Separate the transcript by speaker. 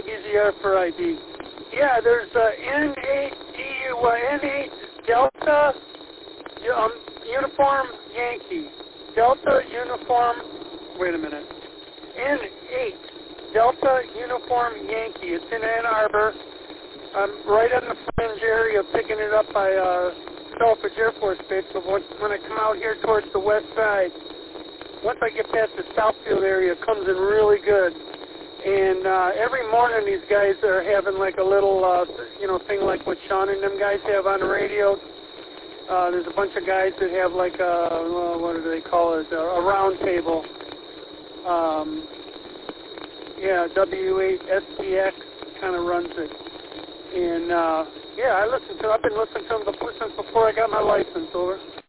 Speaker 1: ABZR for ID. Yeah, there's N8 Delta Uniform Yankee. Delta Uniform, wait a minute. N8 Delta Uniform Yankee. It's in Ann Arbor. I'm right on the fringe area, picking it up by Selfridge Air Force Base. But when I come out here towards the west side, once I get past the Southfield area, it comes in really good. And every morning these guys are having like a little, thing like what Sean and them guys have on the radio. There's a bunch of guys that have like a, what do they call it, a round table. W8SPX kind of runs it. And, I've been listening to them since before I got my license, over.